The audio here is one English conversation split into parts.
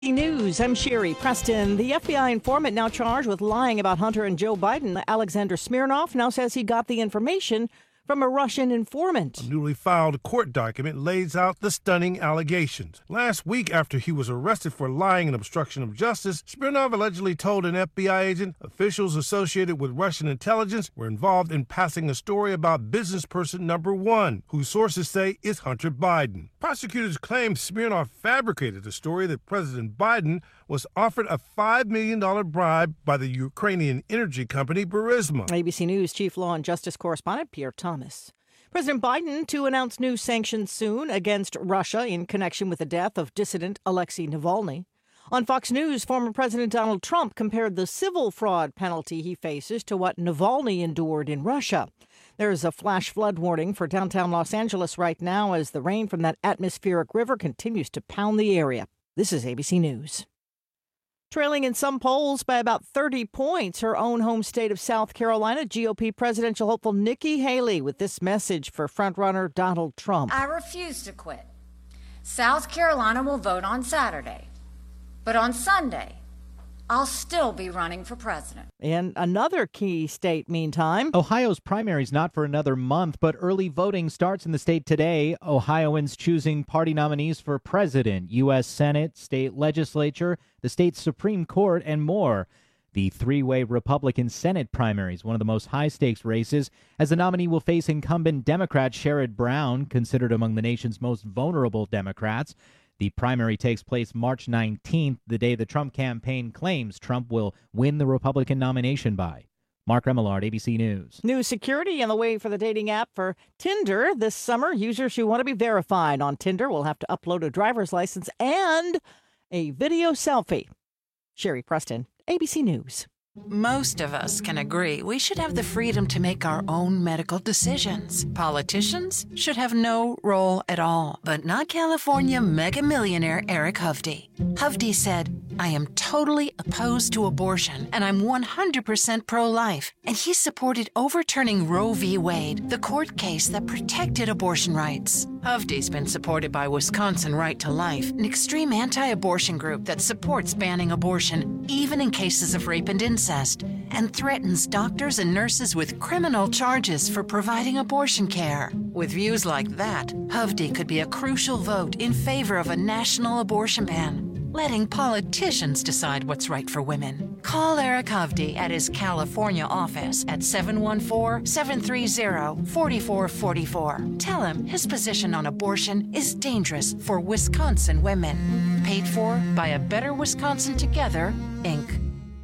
News, I'm Sherry Preston. The FBI informant now charged with lying about Hunter and Joe Biden, Alexander Smirnov, now says he got the information from a Russian informant. A newly filed court document lays out the stunning allegations. Last week, after he was arrested for lying and obstruction of justice, Smirnov allegedly told an FBI agent officials associated with Russian intelligence were involved in passing a story about business person number one, whose sources say is Hunter Biden. Prosecutors claim Smirnov fabricated the story that President Biden was offered a $5 million bribe by the Ukrainian energy company Burisma. ABC News Chief Law and Justice Correspondent Pierre Thomas. President Biden to announce new sanctions soon against Russia in connection with the death of dissident Alexei Navalny. On Fox News, former President Donald Trump compared the civil fraud penalty he faces to what Navalny endured in Russia. There's a flash flood warning for downtown Los Angeles right now as the rain from that atmospheric river continues to pound the area. This is ABC News. Trailing in some polls by about 30 points, her own home state of South Carolina, GOP presidential hopeful Nikki Haley with this message for frontrunner Donald Trump. I refuse to quit. South Carolina will vote on Saturday, but on Sunday, I'll still be running for president. In another key state, meantime, Ohio's primary is not for another month, but early voting starts in the state today. Ohioans choosing party nominees for president, U.S. Senate, state legislature, the state Supreme Court, and more. The three-way Republican Senate primary is one of the most high-stakes races, as the nominee will face incumbent Democrat Sherrod Brown, considered among the nation's most vulnerable Democrats. The primary takes place March 19th, the day the Trump campaign claims Trump will win the Republican nomination by. Mark Remillard, ABC News. New security on the way for the dating app for Tinder this summer. Users who want to be verified on Tinder will have to upload a driver's license and a video selfie. Sherry Preston, ABC News. Most of us can agree we should have the freedom to make our own medical decisions. Politicians should have no role at all, but not California mega millionaire Eric Hovde. Hovde said, "I am totally opposed to abortion and I'm 100% pro-life." And he supported overturning Roe v. Wade, the court case that protected abortion rights. Hovde's been supported by Wisconsin Right to Life, an extreme anti-abortion group that supports banning abortion, even in cases of rape and incest, and threatens doctors and nurses with criminal charges for providing abortion care. With views like that, Hovde could be a crucial vote in favor of a national abortion ban, letting politicians decide what's right for women. Call Eric Hovde at his California office at 714-730-4444. Tell him his position on abortion is dangerous for Wisconsin women. Paid for by A Better Wisconsin Together, Inc.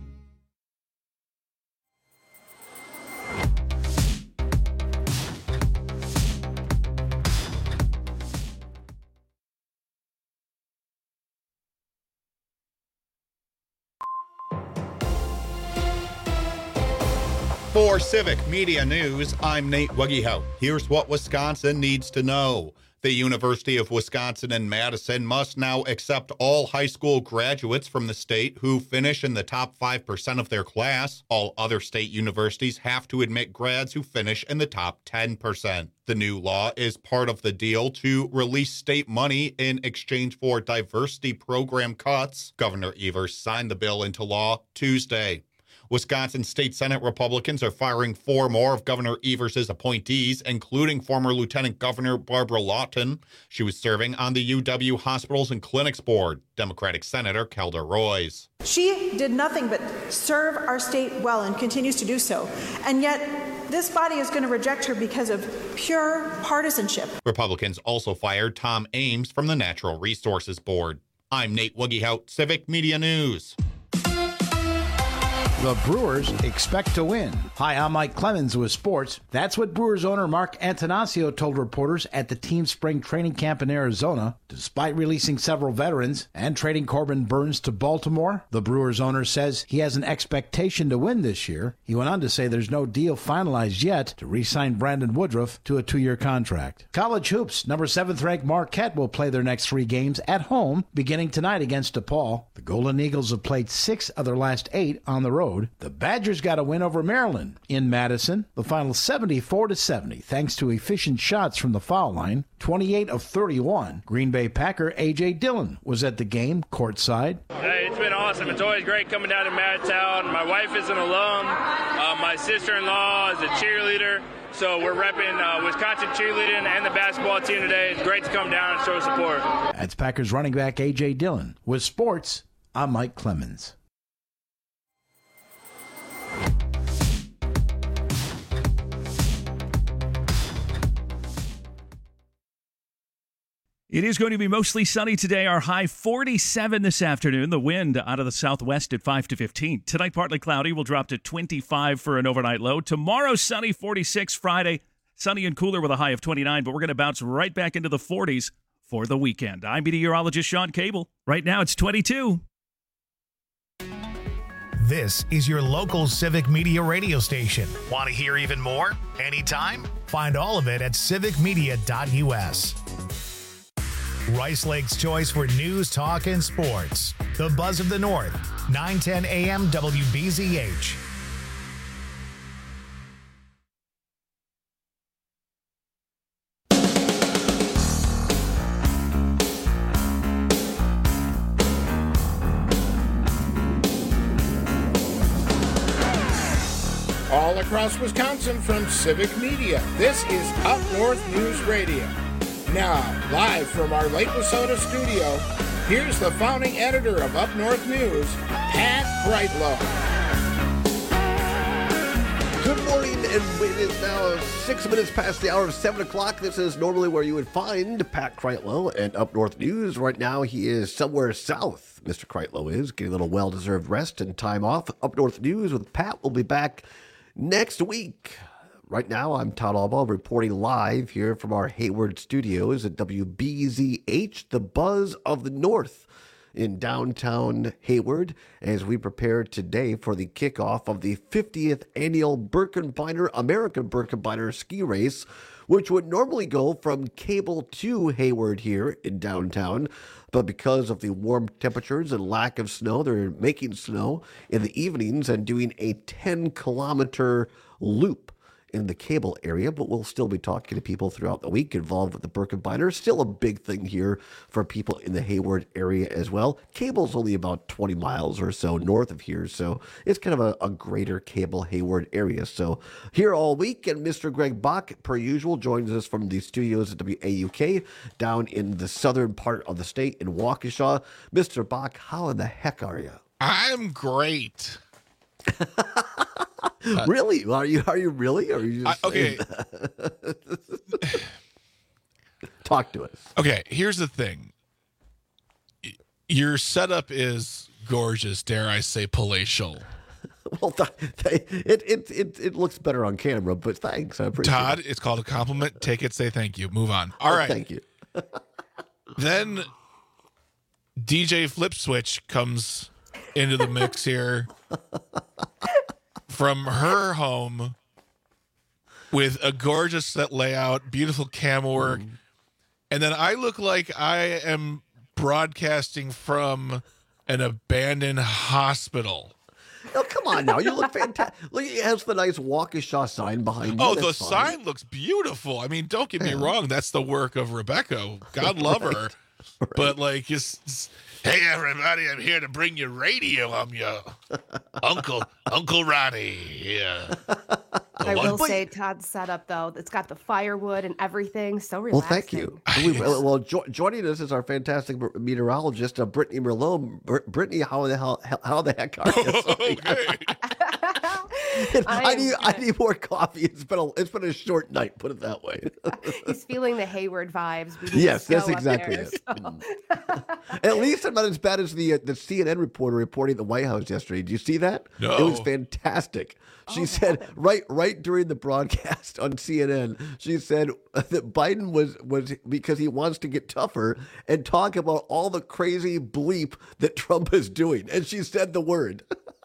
For Civic Media News, I'm Nate Wuggehout. Here's what Wisconsin needs to know. The University of Wisconsin in Madison must now accept all high school graduates from the state who finish in the top 5% of their class. All other state universities have to admit grads who finish in the top 10%. The new law is part of the deal to release state money in exchange for diversity program cuts. Governor Evers signed the bill into law Tuesday. Wisconsin State Senate Republicans are firing 4 more of Governor Evers' appointees, including former Lieutenant Governor Barbara Lawton. She was serving on the UW Hospitals and Clinics Board. Democratic Senator Kelda Roys. She did nothing but serve our state well and continues to do so. And yet, this body is going to reject her because of pure partisanship. Republicans also fired Tom Ames from the Natural Resources Board. I'm Nate Wuggehout, Civic Media News. The Brewers expect to win. Hi, I'm Mike Clemens with sports. That's what Brewers owner Mark Antanasio told reporters at the team's spring training camp in Arizona. Despite releasing several veterans and trading Corbin Burns to Baltimore, the Brewers owner says he has an expectation to win this year. He went on to say there's no deal finalized yet to re-sign Brandon Woodruff to a 2-year contract. College hoops, number 7th-ranked Marquette will play their next 3 games at home beginning tonight against DePaul. The Golden Eagles have played 6 of their last 8 on the road. road. The Badgers got a win over Maryland in Madison. The final 74-70, thanks to efficient shots from the foul line. 28 of 31. Green Bay Packer A.J. Dillon was at the game courtside. Hey, it's been awesome. It's always great coming down to Madtown. My wife is an alum. My sister-in-law is a cheerleader. So we're repping Wisconsin cheerleading and the basketball team today. It's great to come down and show support. That's Packers running back A.J. Dillon. With sports, I'm Mike Clemens. It is going to be mostly sunny today. Our high 47 this afternoon. The wind out of the southwest at 5 to 15. Tonight, partly cloudy. Will drop to 25 for an overnight low. Tomorrow, sunny, 46. Friday, sunny and cooler with a high of 29. But we're going to bounce right back into the 40s for the weekend. I'm meteorologist Sean Cable. Right now, it's 22. This is your local Civic Media radio station. Want to hear even more? Anytime? Find all of it at civicmedia.us. Rice Lake's choice for news, talk, and sports. The Buzz of the North, 910 AM WBZH. All across Wisconsin from Civic Media, this is Up North News Radio. Now, live from our Lake Wissota studio, here's the founding editor of Up North News, Pat Kreitlow. Good morning, and it is now 6 minutes past the hour of 7 o'clock. This is normally where you would find Pat Kreitlow at Up North News. Right now, he is somewhere south, Mr. Kreitlow is, getting a little well-deserved rest and time off. Up North News with Pat will be back next week. Right now, I'm Todd Albaugh reporting live here from our Hayward studios at WBZH, the Buzz of the North in downtown Hayward, as we prepare today for the kickoff of the 50th annual American Birkebeiner ski race, which would normally go from Cable to Hayward here in downtown. But because of the warm temperatures and lack of snow, they're making snow in the evenings and doing a 10-kilometer loop in the Cable area, but we'll still be talking to people throughout the week involved with the Birkebeiner. Still a big thing here for people in the Hayward area as well. Cable's only about 20 miles or so north of here, so it's kind of a greater Cable Hayward area. So here all week, and Mr. Greg Bach, per usual, joins us from the studios at WAUK down in the southern part of the state in Waukesha. Mr. Bach, how in the heck are you? I'm great. Really? Are you really? Or are you just okay? Talk to us. Okay, here's the thing. Your setup is gorgeous, dare I say, palatial. Well, it looks better on camera, but thanks. I appreciate Todd, it. it's called a compliment. Take it, say thank you. Move on. All right. Thank you. Then DJ Flip Switch comes into the mix here from her home with a gorgeous set layout, beautiful camera work. And then I look like I am broadcasting from an abandoned hospital. Oh, come on now. You look fantastic. Look, it has the nice Waukesha sign behind you. Oh, That's the fine. sign looks beautiful. I mean, don't get me wrong. That's the work of Rebecca. God love her. Right. But like, it's, hey, everybody, I'm here to bring you radio. I'm your Uncle Ronnie. Yeah. I will say Todd's setup, though, it's got the firewood and everything. So relaxing. Well, thank you. Well, joining us is our fantastic meteorologist, Brittany Merlot. Brittany, how the heck are you? I need more coffee. It's been a short night, put it that way. He's feeling the Hayward vibes. Yes, that's exactly it. At least I'm not as bad as the CNN reporter reporting the White House yesterday. Did you see that? No. It was fantastic. She said right during the broadcast on CNN, she said that Biden was because he wants to get tougher and talk about all the crazy bleep that Trump is doing. And she said the word.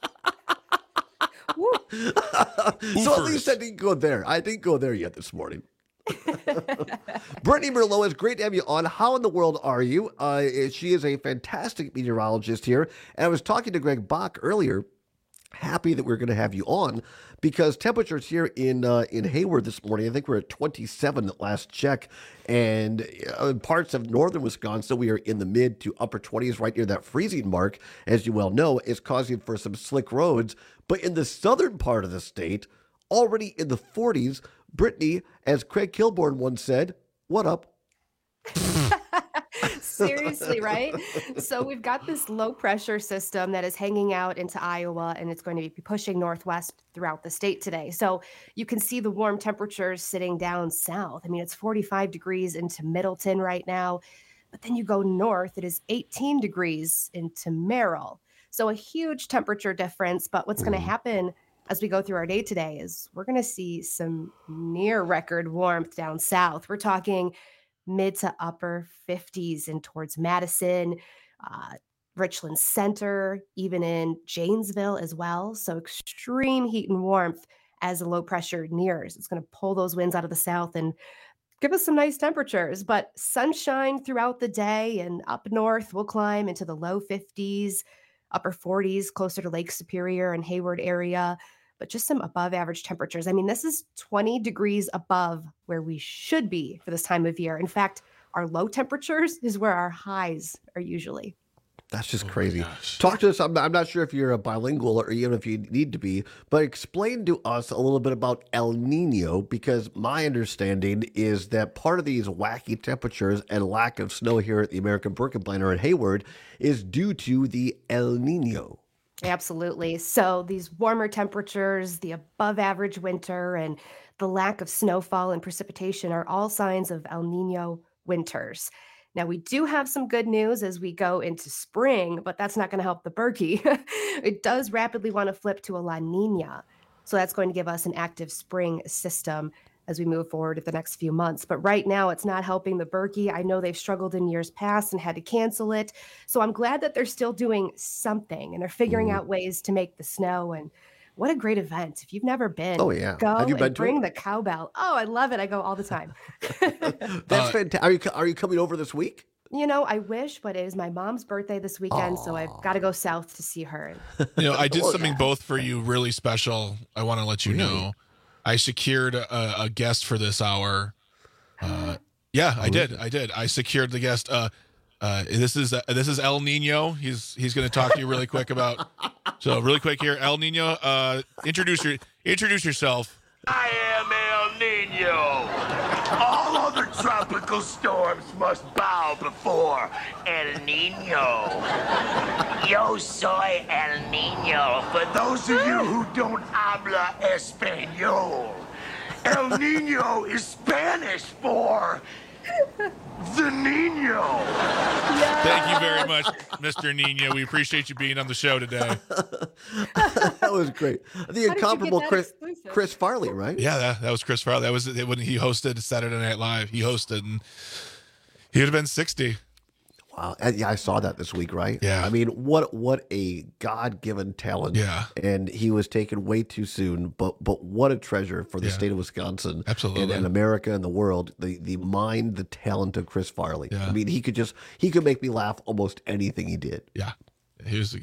So at least I didn't go there. I didn't go there yet this morning. Brittany Merlot, it's great to have you on. How in the world are you? She is a fantastic meteorologist here. And I was talking to Greg Bach earlier, happy that we're going to have you on because temperatures here in Hayward this morning, I think we're at 27 at last check. And in parts of northern Wisconsin, we are in the mid to upper 20s, right near that freezing mark, as you well know, is causing for some slick roads. But in the southern part of the state, already in the 40s, Brittany, as Craig Kilborn once said, what up? Seriously, right? So we've got this low pressure system that is hanging out into Iowa, and it's going to be pushing northwest throughout the state today. So you can see the warm temperatures sitting down south. I mean, it's 45 degrees into Middleton right now, but then you go north, it is 18 degrees into Merrill. So a huge temperature difference. But what's going to happen as we go through our day today is we're going to see some near record warmth down south. We're talking mid to upper 50s and towards Madison, Richland Center, even in Janesville as well. So extreme heat and warmth as the low pressure nears. It's going to pull those winds out of the south and give us some nice temperatures, but sunshine throughout the day, and up north we'll climb into the low 50s, upper 40s, closer to Lake Superior and Hayward area, but just some above average temperatures. I mean, this is 20 degrees above where we should be for this time of year. In fact, our low temperatures is where our highs are usually. That's just crazy. Talk to us. I'm not sure if you're a bilingual or even if you need to be, but explain to us a little bit about El Nino, because my understanding is that part of these wacky temperatures and lack of snow here at the American Pumpkin Planter in Hayward is due to the El Nino. Absolutely. So these warmer temperatures, the above average winter, and the lack of snowfall and precipitation are all signs of El Nino winters. Now, we do have some good news as we go into spring, but that's not going to help the Berkey. It does rapidly want to flip to a La Nina. So that's going to give us an active spring system as we move forward in the next few months. But right now, it's not helping the Berkey. I know they've struggled in years past and had to cancel it. So I'm glad that they're still doing something and they're figuring out ways to make the snow. And what a great event. If you've never been, oh yeah, go have you been and bring the cowbell. Oh, I love it. I go all the time. That's fantastic. Are you coming over this week? You know, I wish, but it is my mom's birthday this weekend, so I've got to go south to see her. You know, I did something both for you really special. I want to let you know. I secured a guest for this hour. Yeah, I did. I secured the guest. This is El Nino. He's going to talk to you really quick about. So really quick here, El Nino. Introduce yourself. I am El Nino. All other tropical storms must bow before El Nino. Yo soy El Nino. For those of you who don't habla español, El Nino is Spanish for the Nino. Thank you very much, Mr. Nino. We appreciate you being on the show today. That was great. The incomparable Chris Farley, right? Yeah, that was Chris Farley. That was when he hosted Saturday Night Live. He hosted, and he would have been 60. Wow. Yeah, I saw that this week, right? Yeah. I mean, what a God-given talent. Yeah. And he was taken way too soon, but what a treasure for the state of Wisconsin. Absolutely. And America and the world. The mind, the talent of Chris Farley. Yeah. I mean, he could make me laugh almost anything he did. Yeah. He was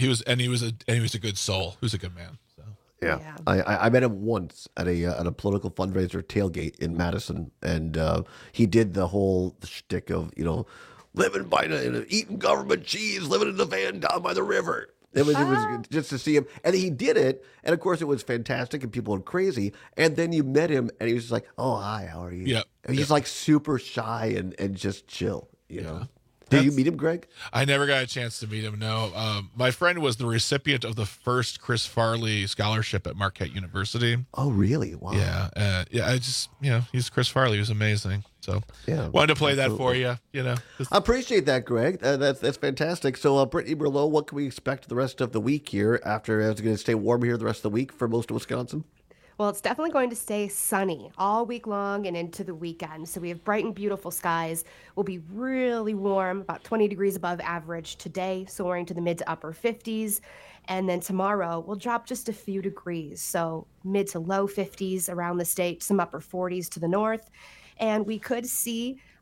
a good soul. He was a good man. So. Yeah. I met him once at a political fundraiser tailgate in Madison, and he did the whole shtick of, living by eating government cheese, living in the van down by the river. It was just to see him. And he did it. And of course, it was fantastic and people went crazy. And then you met him and he was just like, oh, hi, how are you? Yeah. And he's like super shy and just chill, you know? Did you meet him, Greg? I never got a chance to meet him, no. My friend was the recipient of the first Chris Farley scholarship at Marquette University. Oh, really? Wow. Yeah. I just, he's Chris Farley. He was amazing. So wanted to play that for you, I appreciate that, Greg. That's fantastic. So, Brittany Merlot, what can we expect the rest of the week here after it's going to stay warm here the rest of the week for most of Wisconsin? Well, it's definitely going to stay sunny all week long and into the weekend. So we have bright and beautiful skies. We'll be really warm, about 20 degrees above average today, soaring to the mid to upper 50s. And then tomorrow we'll drop just a few degrees. So mid to low 50s around the state, some upper 40s to the north. And we could see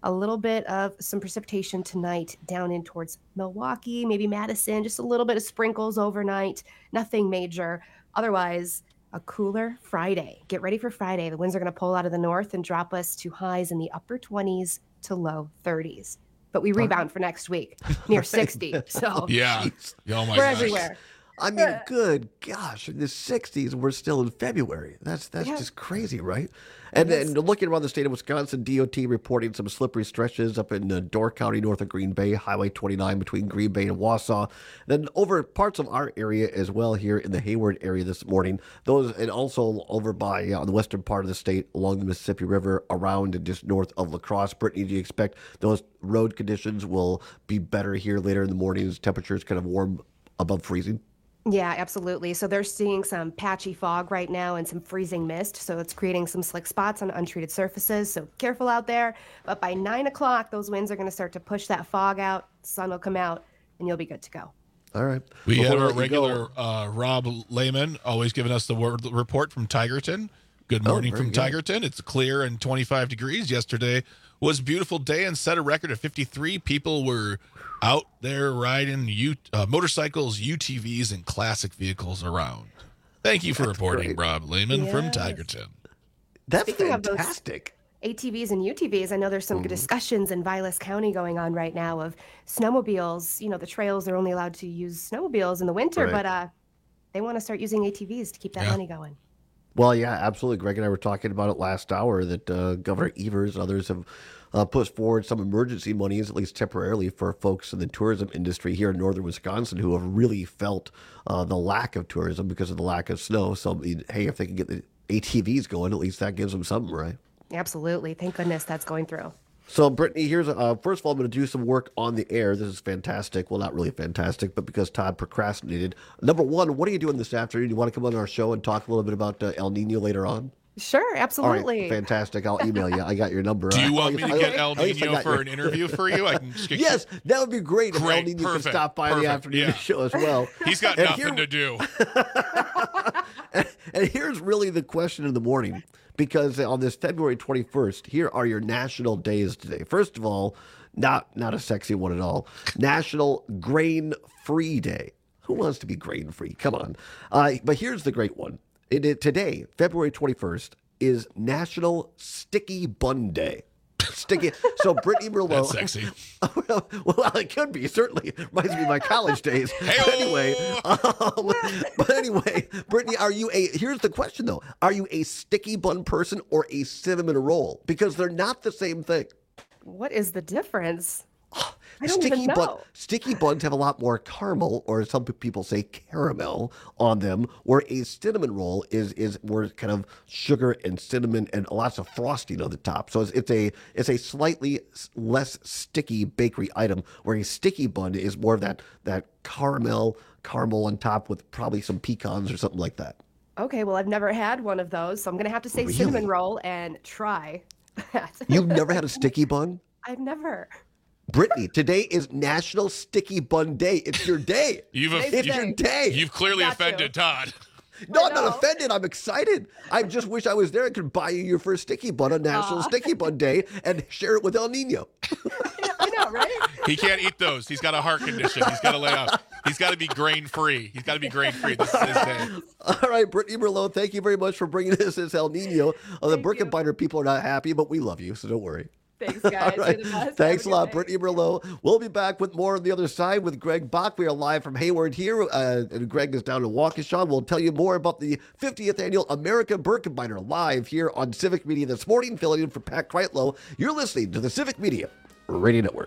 a little bit of some precipitation tonight down in towards Milwaukee, maybe Madison, just a little bit of sprinkles overnight, nothing major. Otherwise, a cooler Friday. Get ready for Friday. The winds are going to pull out of the north and drop us to highs in the upper 20s to low 30s. But we rebound for next week, near 60. So yeah, oh my we're gosh. everywhere. I mean, good gosh, in the 60s, we're still in February. That's just crazy, right? And then looking around the state of Wisconsin, DOT reporting some slippery stretches up in Door County, north of Green Bay, Highway 29 between Green Bay and Wausau. Then over parts of our area as well here in the Hayward area this morning. Those, and also over by on the western part of the state along the Mississippi River, around and just north of La Crosse. Brittany, do you expect those road conditions will be better here later in the morning as temperatures kind of warm above freezing? Yeah, absolutely. So they're seeing some patchy fog right now and some freezing mist. So it's creating some slick spots on untreated surfaces. So careful out there. But by 9 o'clock, those winds are going to start to push that fog out. Sun will come out and you'll be good to go. All right. We have our regular Rob Lehman always giving us the report from Tigerton. Good morning from Tigerton. It's clear and 25 degrees. Yesterday was a beautiful day and set a record of 53. People were out there riding motorcycles, UTVs, and classic vehicles around. Thank you for reporting, Rob Lehman from Tigerton. That's Speaking fantastic. Of those ATVs and UTVs, I know there's some good discussions in Vilas County going on right now of snowmobiles. You know, the trails, they're only allowed to use snowmobiles in the winter, but they want to start using ATVs to keep that money going. Well, yeah, absolutely. Greg and I were talking about it last hour that Governor Evers and others have put forward some emergency monies, at least temporarily, for folks in the tourism industry here in northern Wisconsin who have really felt the lack of tourism because of the lack of snow. So, I mean, hey, if they can get the ATVs going, at least that gives them something, right? Absolutely. Thank goodness that's going through. So, Brittany, here's first of all, I'm going to do some work on the air. This is fantastic. Well, not really fantastic, but because Todd procrastinated. Number one, what are you doing this afternoon? You want to come on our show and talk a little bit about El Nino later on? Sure, absolutely. All right, fantastic. I'll email you. I got your number. Do you want me to get El Nino for an interview for you? I can just get yes, that would be great if El Nino could stop by the afternoon show as well. He's got nothing to do. And here's really the question of the morning, because on this February 21st, here are your national days today. First of all, not a sexy one at all. National Grain-Free Day. Who wants to be grain-free? Come on. But here's the great one. Today, February 21st, is National Sticky Bun Day. Sticky. So Brittany Merlot. That's sexy. Well, it could be, certainly. Reminds me of my college days. But anyway, Brittany, here's the question though. Are you a sticky bun person or a cinnamon roll? Because they're not the same thing. What is the difference? I don't even know. Sticky buns have a lot more caramel, or some people say caramel, on them, where a cinnamon roll is more kind of sugar and cinnamon and lots of frosting on the top. So it's a slightly less sticky bakery item, where a sticky bun is more of that caramel on top with probably some pecans or something like that. Okay, well, I've never had one of those, so I'm going to have to say cinnamon roll and try that. You've never had a sticky bun? I've never. Brittany, today is National Sticky Bun Day. It's your day. It's your day. You've clearly offended Todd. No, I'm not offended. I'm excited. I just wish I was there and could buy you your first sticky bun on National Sticky Bun Day and share it with El Nino. I know, right? He can't eat those. He's got a heart condition. He's got to lay off. He's got to be grain-free. He's got to be grain-free. This is his day. All right, Brittany Merlot, thank you very much for bringing us this El Nino. The Birkenbinder people are not happy, but we love you, so don't worry. Thanks, guys. All right. Thanks a lot, Brittany Merlot. We'll be back with more on the other side with Greg Bach. We are live from Hayward here, and Greg is down in Waukesha. We'll tell you more about the 50th Annual American Birkenbinder live here on Civic Media this morning. Filling in for Pat Kreitlow. You're listening to the Civic Media Radio Network.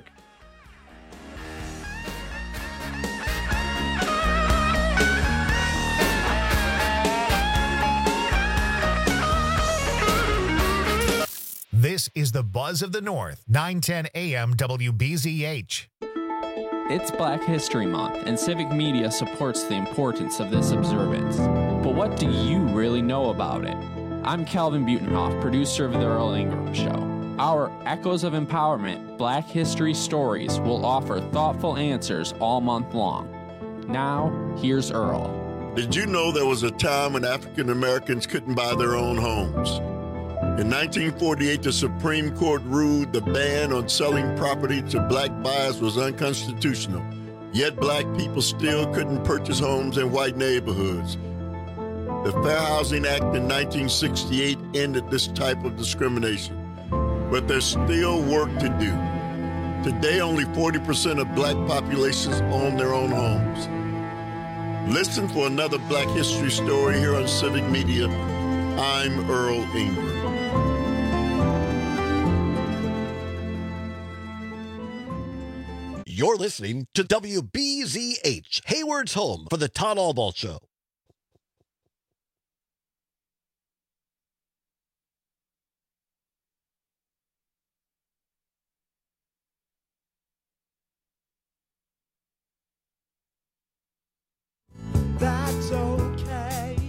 This is the Buzz of the North, 910 AM WBZH. It's Black History Month, and Civic Media supports the importance of this observance. But what do you really know about it? I'm Calvin Butenhoff, producer of The Earl Ingram Show. Our Echoes of Empowerment Black History Stories will offer thoughtful answers all month long. Now, here's Earl. Did you know there was a time when African Americans couldn't buy their own homes? In 1948, the Supreme Court ruled the ban on selling property to black buyers was unconstitutional. Yet black people still couldn't purchase homes in white neighborhoods. The Fair Housing Act in 1968 ended this type of discrimination. But there's still work to do. Today, only 40% of black populations own their own homes. Listen for another Black History story here on Civic Media. I'm Earl Ingram. You're listening to WBZH, Hayward's home for the Todd Albaugh Show. That's okay.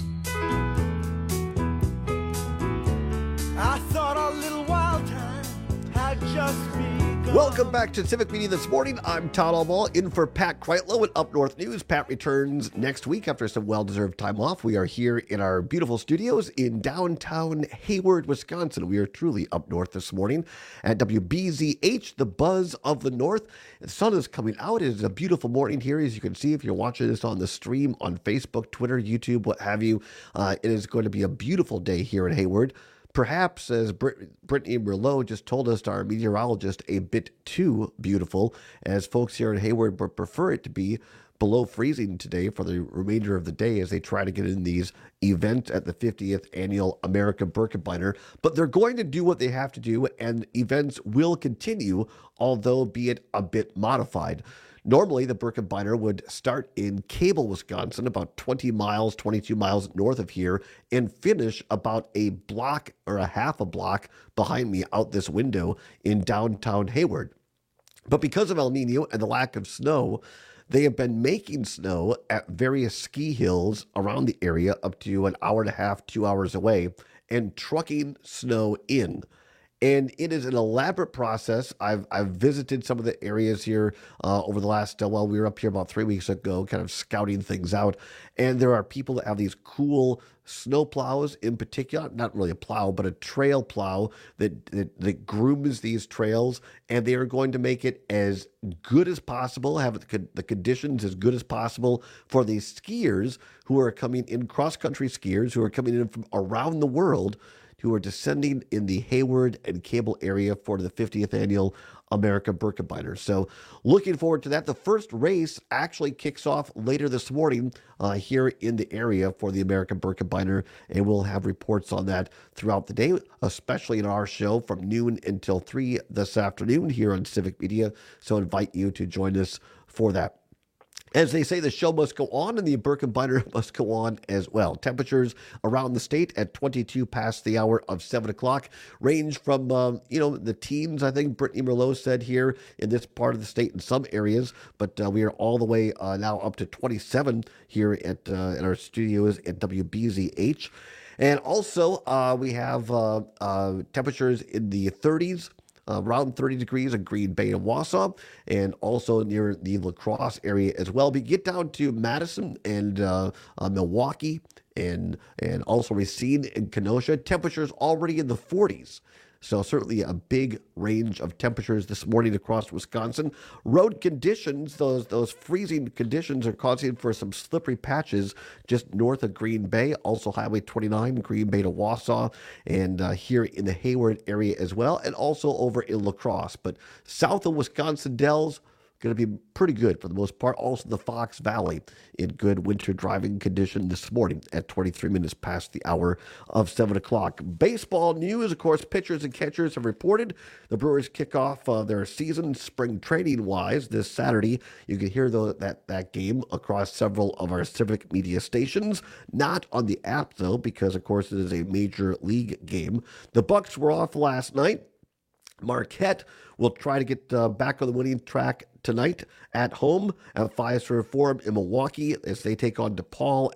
I thought our little wild time had just begun. Welcome back to Civic Media This Morning. I'm Todd Albaugh, in for Pat Kreitlow at Up North News. Pat returns next week after some well-deserved time off. We are here in our beautiful studios in downtown Hayward, Wisconsin. We are truly up north this morning at WBZH, the buzz of the north. The sun is coming out. It is a beautiful morning here, as you can see if you're watching this on the stream on Facebook, Twitter, YouTube, what have you. It is going to be a beautiful day here in Hayward. Perhaps, as Brittany Merlot just told us, our meteorologist, a bit too beautiful, as folks here in Hayward would prefer it to be below freezing today for the remainder of the day as they try to get in these events at the 50th Annual American Birkebeiner. But they're going to do what they have to do, and events will continue, although be it a bit modified. Normally, the Birkebeiner would start in Cable, Wisconsin, about 20 miles, 22 miles north of here, and finish about a block or a half a block behind me out this window in downtown Hayward. But because of El Nino and the lack of snow, they have been making snow at various ski hills around the area up to an hour and a half, 2 hours away, and trucking snow in. And it is an elaborate process. I've visited some of the areas here over the last, we were up here about 3 weeks ago, kind of scouting things out. And there are people that have these cool snow plows in particular, not really a plow, but a trail plow that grooms these trails. And they are going to make it as good as possible, have the conditions as good as possible for these skiers who are coming in, cross-country skiers who are coming in from around the world, who are descending in the Hayward and Cable area for the 50th Annual American Birkebeiner. So looking forward to that. The first race actually kicks off later this morning here in the area for the American Birkebeiner, and we'll have reports on that throughout the day, especially in our show from noon until 3 this afternoon here on Civic Media. So I invite you to join us for that. As they say, the show must go on and the Birkebeiner must go on as well. Temperatures around the state at 22 past the hour of 7 o'clock range from, the teens, I think Brittany Merlot said here in this part of the state in some areas, but we are all the way now up to 27 here at in our studios at WBZH. And also we have temperatures in the 30s. Around 30 degrees in Green Bay and Wausau, and also near the La Crosse area as well. We get down to Madison and Milwaukee and also Racine and Kenosha. Temperatures already in the 40s. So certainly a big range of temperatures this morning across Wisconsin. Road conditions, those freezing conditions are causing for some slippery patches just north of Green Bay. Also Highway 29, Green Bay to Wausau, and here in the Hayward area as well, and also over in La Crosse. But south of Wisconsin Dells, going to be pretty good for the most part. Also the Fox Valley in good winter driving condition this morning at 23 minutes past the hour of 7 o'clock. Baseball news, of course, pitchers and catchers have reported the Brewers kick off their season spring training-wise this Saturday. You can hear that game across several of our Civic Media stations. Not on the app, though, because, of course, it is a major league game. The Bucks were off last night. Marquette will try to get back on the winning track tonight at home at Fiserv Forum in Milwaukee as they take on DePaul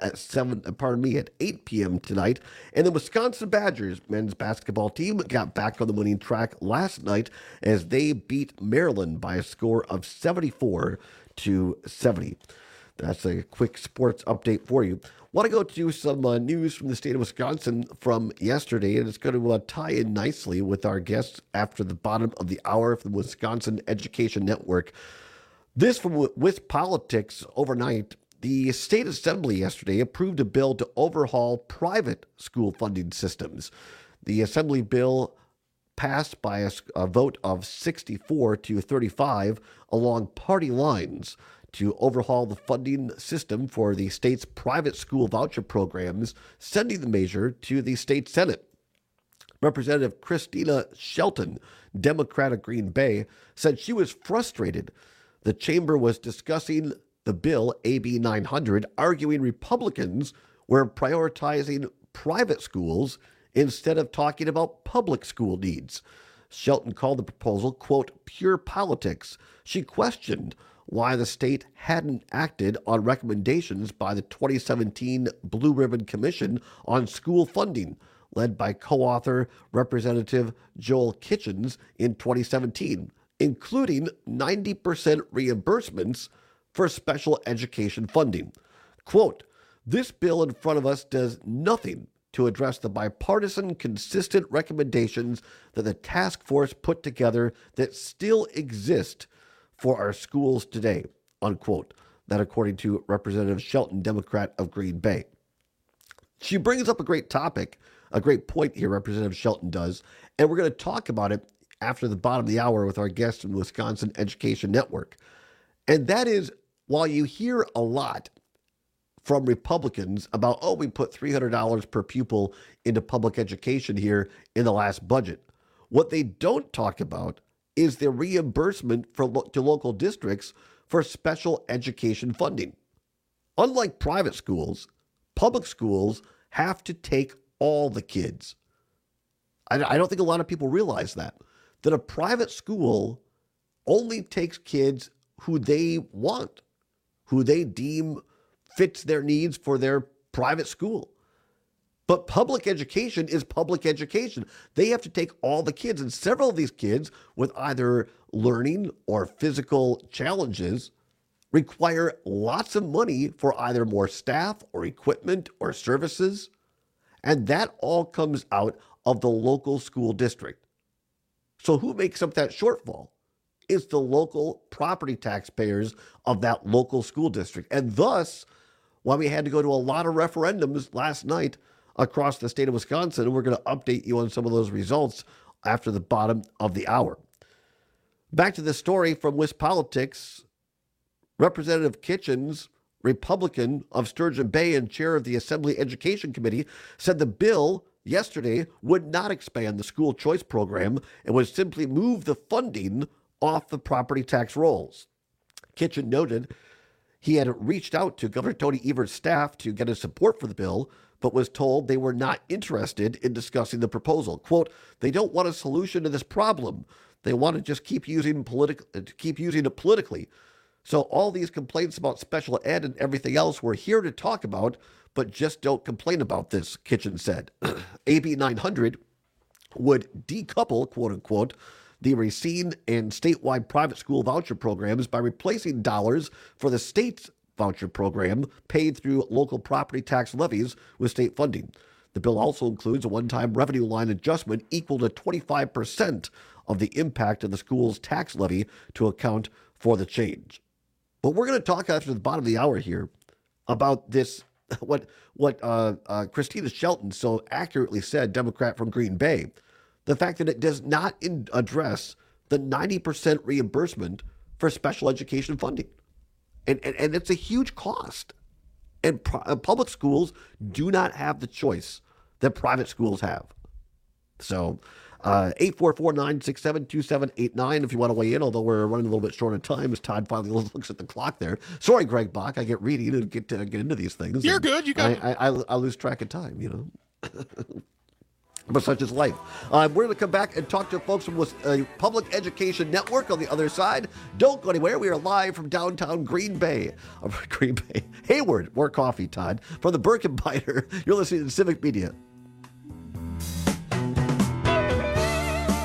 at 8 p.m. tonight. And the Wisconsin Badgers men's basketball team got back on the winning track last night as they beat Maryland by a score of 74-70. That's a quick sports update for you. Want to go to some news from the state of Wisconsin from yesterday, and it's going to tie in nicely with our guests after the bottom of the hour from the Wisconsin Education Network. This from WisPolitics overnight. The state assembly yesterday approved a bill to overhaul private school funding systems. The assembly bill passed by a vote of 64 to 35 along party lines to overhaul the funding system for the state's private school voucher programs, sending the measure to the state Senate. Representative Christina Shelton, Democrat of Green Bay, said she was frustrated. The chamber was discussing the bill, AB 900, arguing Republicans were prioritizing private schools instead of talking about public school needs. Shelton called the proposal, quote, pure politics. She questioned why the state hadn't acted on recommendations by the 2017 Blue Ribbon Commission on School Funding, led by co-author Representative Joel Kitchens in 2017, including 90% reimbursements for special education funding. Quote, this bill in front of us does nothing to address the bipartisan, consistent recommendations that the task force put together that still exist for our schools today, unquote. That according to Representative Shelton, Democrat of Green Bay. She brings up a great topic, a great point here, Representative Shelton does, and we're going to talk about it after the bottom of the hour with our guest from the Wisconsin Education Network. And that is, while you hear a lot from Republicans about, oh, we put $300 per pupil into public education here in the last budget, what they don't talk about is the reimbursement to local districts for special education funding. Unlike private schools, public schools have to take all the kids. I don't think a lot of people realize that a private school only takes kids who they want, who they deem fits their needs for their private school. But public education is public education. They have to take all the kids, and several of these kids with either learning or physical challenges require lots of money for either more staff or equipment or services. And that all comes out of the local school district. So who makes up that shortfall? It's the local property taxpayers of that local school district. And thus, why we had to go to a lot of referendums last night across the state of Wisconsin, and we're going to update you on some of those results after the bottom of the hour. Back to the story from WisPolitics. Representative Kitchens, Republican of Sturgeon Bay and chair of the Assembly Education Committee, said the bill yesterday would not expand the school choice program and would simply move the funding off the property tax rolls. Kitchen noted he had reached out to Governor Tony Evert's staff to get his support for the bill, but was told they were not interested in discussing the proposal. Quote, they don't want a solution to this problem. They want to just keep using it politically. So all these complaints about special ed and everything else we're here to talk about, but just don't complain about this, Kitchen said. AB 900 would decouple, quote unquote, the Racine and statewide private school voucher programs by replacing dollars for the state's voucher program paid through local property tax levies with state funding. The bill also includes a one-time revenue line adjustment equal to 25% of the impact of the school's tax levy to account for the change. But we're going to talk after the bottom of the hour here about this, what Christina Shelton so accurately said, Democrat from Green Bay, the fact that it does not address the 90% reimbursement for special education funding. And it's a huge cost. And public schools do not have the choice that private schools have. So 844-967-2789 if you want to weigh in, although we're running a little bit short of time as Todd finally looks at the clock there. Sorry, Greg Bach, I get reading and get into these things. You're good. You got I lose track of time, you know. But such is life. We're going to come back and talk to folks from Public Education Network on the other side. Don't go anywhere. We are live from downtown Green Bay. Hayward. More coffee, Todd. From the Birkenbiter, you're listening to Civic Media.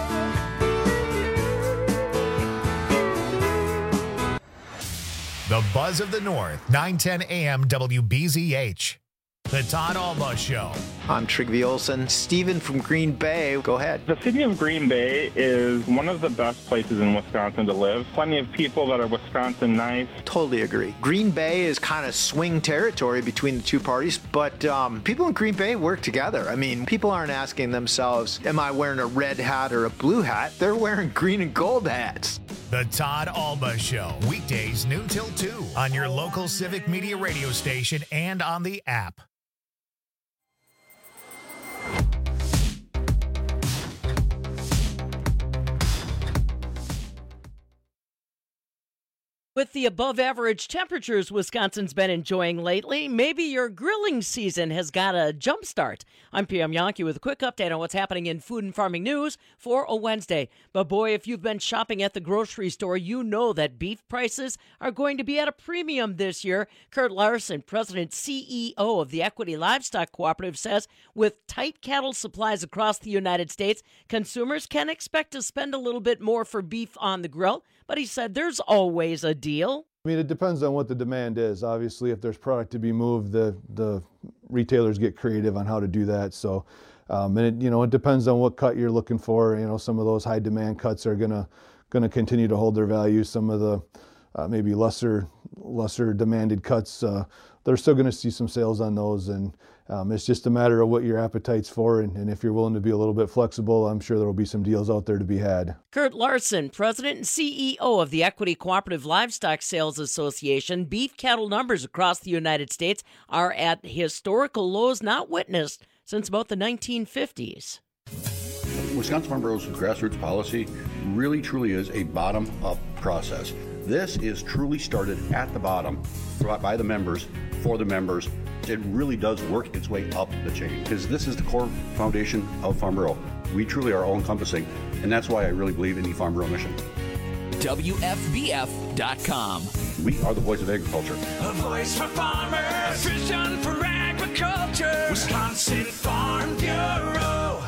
The Buzz of the North, 910 AM WBZH. The Todd Alba Show. I'm Trygve Olsen. Steven from Green Bay, go ahead. The city of Green Bay is one of the best places in Wisconsin to live. Plenty of people that are Wisconsin nice. Totally agree. Green Bay is kind of swing territory between the two parties, but people in Green Bay work together. I mean, people aren't asking themselves, am I wearing a red hat or a blue hat? They're wearing green and gold hats. The Todd Alba Show, weekdays noon till 2 on your local Civic Media radio station and on the app. With the above-average temperatures Wisconsin's been enjoying lately, maybe your grilling season has got a jump start. I'm PM Yankee with a quick update on what's happening in food and farming news for a Wednesday. But boy, if you've been shopping at the grocery store, you know that beef prices are going to be at a premium this year. Kurt Larson, President CEO of the Equity Livestock Cooperative, says with tight cattle supplies across the United States, consumers can expect to spend a little bit more for beef on the grill. But he said there's always a deal. I mean, it depends on what the demand is. Obviously, if there's product to be moved, the retailers get creative on how to do that. So, and it depends on what cut you're looking for. Some of those high demand cuts are gonna continue to hold their value. Some of the maybe lesser demanded cuts, they're still going to see some sales on those. And it's just a matter of what your appetite's for. And if you're willing to be a little bit flexible, I'm sure there will be some deals out there to be had. Kurt Larson, President and CEO of the Equity Cooperative Livestock Sales Association. Beef cattle numbers across the United States are at historical lows not witnessed since about the 1950s. Wisconsin Farm Bureau's grassroots policy really truly is a bottom-up process. This is truly started at the bottom by the members, for the members. It really does work its way up the chain because this is the core foundation of Farm Bureau. We truly are all-encompassing, and that's why I really believe in the Farm Bureau mission. WFBF.com. We are the voice of agriculture. A voice for farmers, vision for agriculture. Wisconsin Farm Bureau.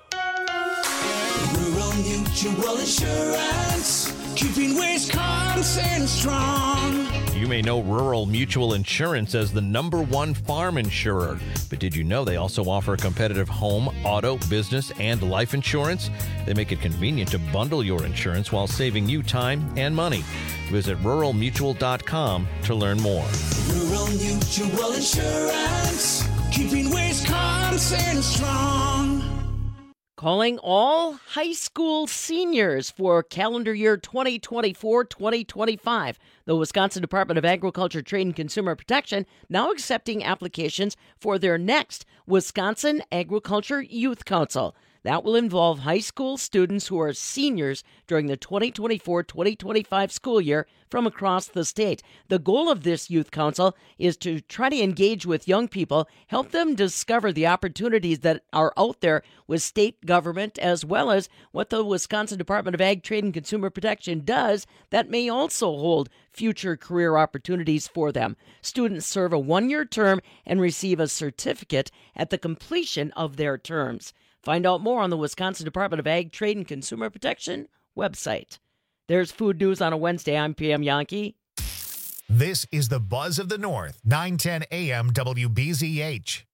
Rural Mutual Insurance, keeping Wisconsin strong. You may know Rural Mutual Insurance as the #1 farm insurer, but did you know they also offer competitive home, auto, business, and life insurance? They make it convenient to bundle your insurance while saving you time and money. Visit ruralmutual.com to learn more. Rural Mutual Insurance, keeping Wisconsin strong. Calling all high school seniors for calendar year 2024-2025. The Wisconsin Department of Agriculture, Trade, and Consumer Protection now accepting applications for their next Wisconsin Agriculture Youth Council. That will involve high school students who are seniors during the 2024-2025 school year from across the state. The goal of this youth council is to try to engage with young people, help them discover the opportunities that are out there with state government, as well as what the Wisconsin Department of Ag, Trade, and Consumer Protection does that may also hold future career opportunities for them. Students serve a one-year term and receive a certificate at the completion of their terms. Find out more on the Wisconsin Department of Ag, Trade, and Consumer Protection website. There's food news on a Wednesday. I'm PM Yankee. This is the Buzz of the North, 910 AM WBZH.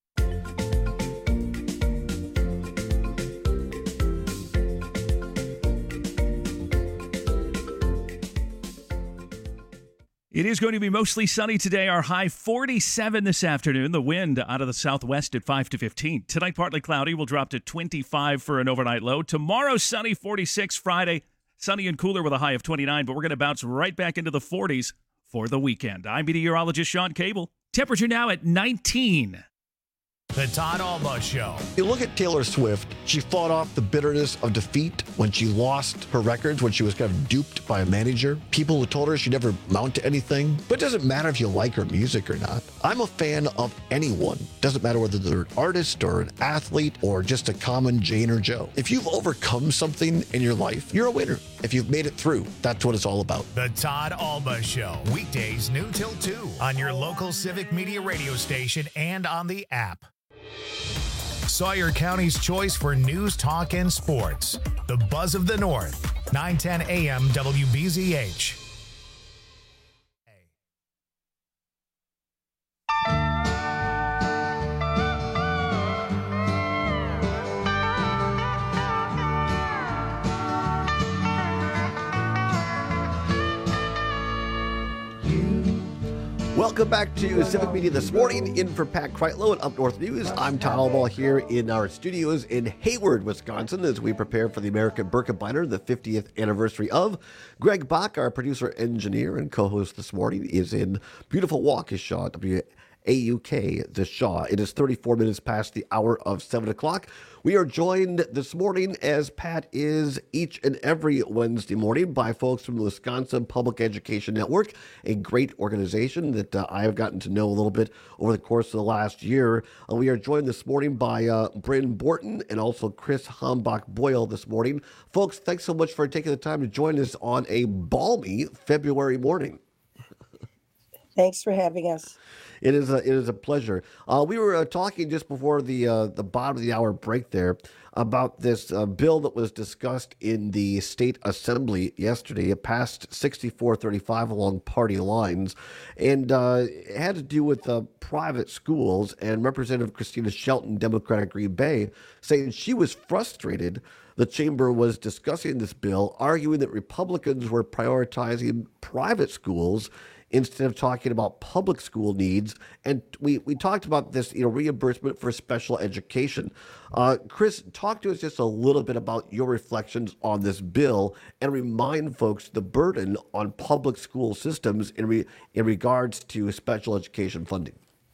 It is going to be mostly sunny today. Our high 47 this afternoon. The wind out of the southwest at 5 to 15. Tonight, partly cloudy. We'll drop to 25 for an overnight low. Tomorrow, sunny, 46. Friday, sunny and cooler with a high of 29. But we're going to bounce right back into the 40s for the weekend. I'm meteorologist Sean Cable. Temperature now at 19. The Todd Alba Show. You look at Taylor Swift, she fought off the bitterness of defeat when she lost her records, when she was kind of duped by a manager. People who told her she'd never amount to anything. But it doesn't matter if you like her music or not. I'm a fan of anyone. Doesn't matter whether they're an artist or an athlete or just a common Jane or Joe. If you've overcome something in your life, you're a winner. If you've made it through, that's what it's all about. The Todd Alba Show. Weekdays noon till 2 on your local Civic Media radio station and on the app. Sawyer County's choice for news, talk, and sports. The Buzz of the North, 910 AM WBZH. Welcome back to Civic Media This Morning. In for Pat Kreitlow at Up North News. I'm Tom Albaugh here in our studios in Hayward, Wisconsin, as we prepare for the American Birkebeiner, the 50th anniversary of. Greg Bach, our producer, engineer, and co-host this morning, is in beautiful Waukesha, WAUK, the Shaw. It is 34 minutes past the hour of 7 o'clock. We are joined this morning, as Pat is each and every Wednesday morning, by folks from the Wisconsin Public Education Network, a great organization that I have gotten to know a little bit over the course of the last year. We are joined this morning by Bryn Borton and also Chris Hombach-Boyle this morning. Folks, thanks so much for taking the time to join us on a balmy February morning. Thanks for having us. It is a pleasure. We were talking just before the bottom of the hour break there about this bill that was discussed in the state assembly yesterday. It passed 64-35 along party lines, and it had to do with private schools. And Representative Christina Shelton, Democratic Green Bay, saying she was frustrated the chamber was discussing this bill, arguing that Republicans were prioritizing private schools instead of talking about public school needs. And we talked about this, reimbursement for special education. Chris, talk to us just a little bit about your reflections on this bill and remind folks the burden on public school systems in regards to special education funding.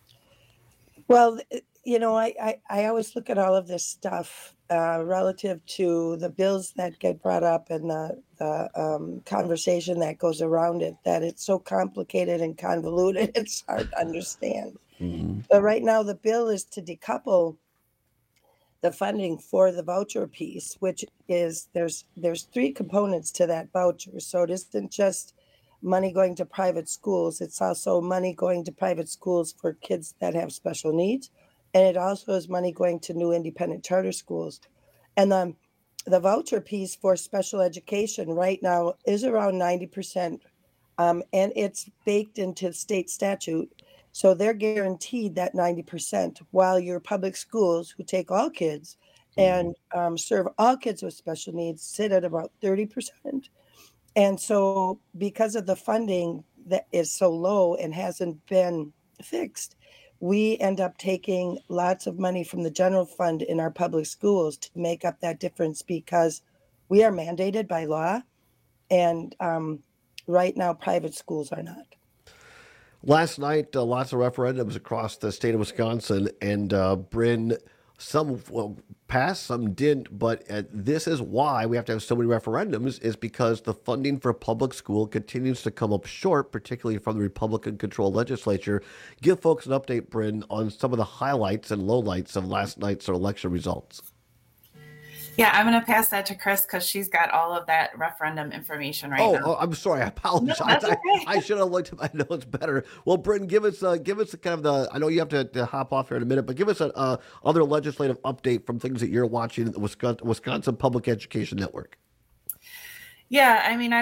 Well, I always look at all of this stuff relative to the bills that get brought up and the conversation that goes around it, that it's so complicated and convoluted, it's hard to understand. Mm-hmm. But right now, the bill is to decouple the funding for the voucher piece, which is there's three components to that voucher. So it isn't just money going to private schools. It's also money going to private schools for kids that have special needs. And it also is money going to new independent charter schools. And the voucher piece for special education right now is around 90%. And it's baked into state statute. So they're guaranteed that 90%, while your public schools, who take all kids and serve all kids with special needs, sit at about 30%. And so because of the funding that is so low and hasn't been fixed, we end up taking lots of money from the general fund in our public schools to make up that difference, because we are mandated by law, and right now private schools are not. Last night, lots of referendums across the state of Wisconsin, and Bryn, some passed, some didn't, but this is why we have to have so many referendums, is because the funding for public school continues to come up short, particularly from the Republican-controlled legislature. Give folks an update, Bryn, on some of the highlights and lowlights of last night's election results. Yeah, I'm going to pass that to Chris because she's got all of that referendum information now. Oh, I'm sorry. I apologize. No, that's okay. I should have looked at my notes better. Well, Bryn, give us kind of the. I know you have to hop off here in a minute, but give us other legislative update from things that you're watching at the Wisconsin Public Education Network. Yeah,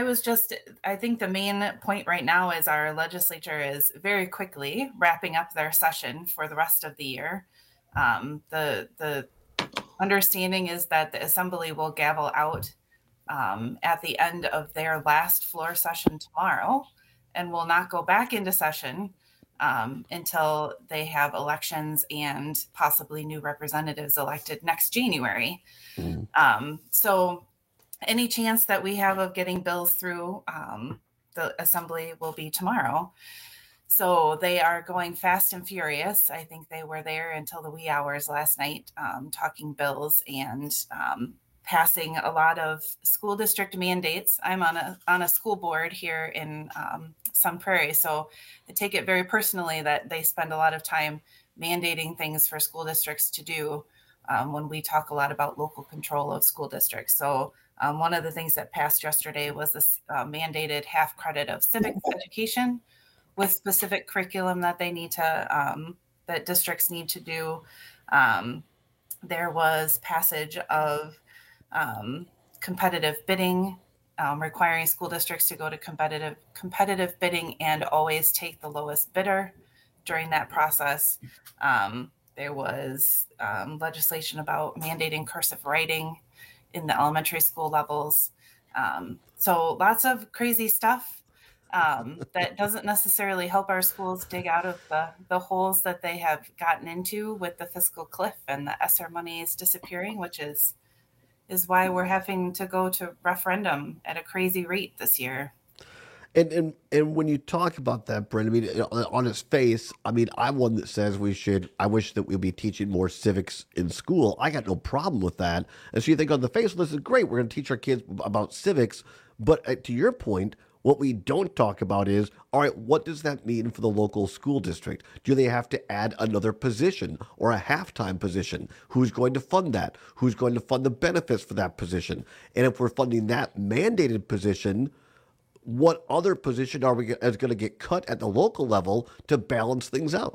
I think the main point right now is our legislature is very quickly wrapping up their session for the rest of the year. The understanding is that the assembly will gavel out at the end of their last floor session tomorrow, and will not go back into session until they have elections and possibly new representatives elected next January. So any chance that we have of getting bills through the assembly will be tomorrow. So they are going fast and furious. I think they were there until the wee hours last night, talking bills and passing a lot of school district mandates. I'm on a school board here in Sun Prairie, so I take it very personally that they spend a lot of time mandating things for school districts to do when we talk a lot about local control of school districts. So one of the things that passed yesterday was this mandated half credit of civics education, with specific curriculum that they need to, that districts need to do. There was passage of competitive bidding, requiring school districts to go to competitive bidding and always take the lowest bidder during that process. There was legislation about mandating cursive writing in the elementary school levels. So lots of crazy stuff. that doesn't necessarily help our schools dig out of the holes that they have gotten into with the fiscal cliff and the ESSER monies disappearing, which is why we're having to go to referendum at a crazy rate this year. And when you talk about that, Brent, I mean, on its face, I mean, I'm one that says I wish that we'd be teaching more civics in school. I got no problem with that. And so you think on the face, well, this is great. We're going to teach our kids about civics. But to your point, what we don't talk about is, all right, what does that mean for the local school district? Do they have to add another position or a half-time position? Who's going to fund that? Who's going to fund the benefits for that position? And if we're funding that mandated position, what other position is going to get cut at the local level to balance things out?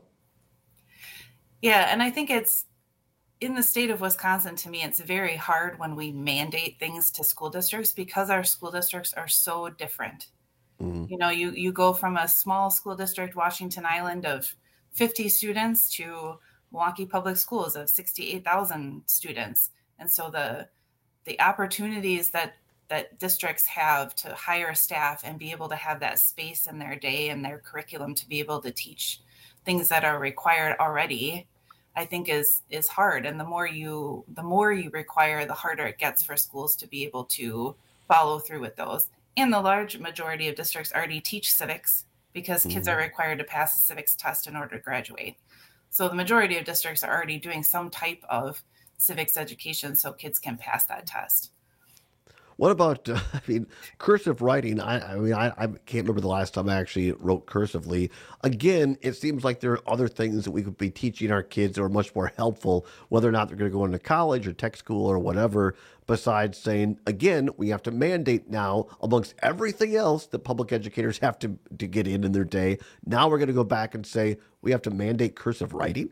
Yeah, and I think it's in the state of Wisconsin, to me, it's very hard when we mandate things to school districts because our school districts are so different. Mm-hmm. You know, you go from a small school district, Washington Island, of 50 students to Milwaukee Public Schools of 68,000 students. And so the opportunities that districts have to hire staff and be able to have that space in their day and their curriculum to be able to teach things that are required already, I think is hard. And the more you require, the harder it gets for schools to be able to follow through with those. And the large majority of districts already teach civics because kids are required to pass a civics test in order to graduate. So the majority of districts are already doing some type of civics education so kids can pass that test. What about, cursive writing? I can't remember the last time I actually wrote cursively. Again, it seems like there are other things that we could be teaching our kids that are much more helpful, whether or not they're going to go into college or tech school or whatever, besides saying, again, we have to mandate now, amongst everything else that public educators have to get in their day. Now we're going to go back and say we have to mandate cursive writing?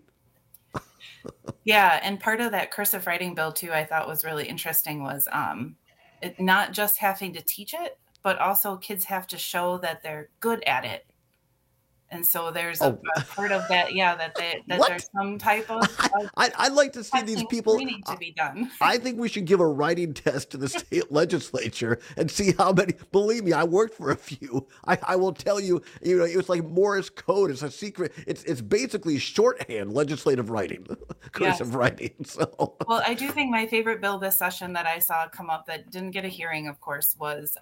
Yeah, and part of that cursive writing bill, too, I thought was really interesting was it not just having to teach it, but also kids have to show that they're good at it. And so there's a part of that, that there's some type of I'd like to see these people to be done. I think we should give a writing test to the state legislature and see how many. Believe me, I worked for a few. I will tell you, it was like Morse code. It's a secret. It's basically shorthand legislative writing, cursive writing. So, well, I do think my favorite bill this session that I saw come up that didn't get a hearing, of course, was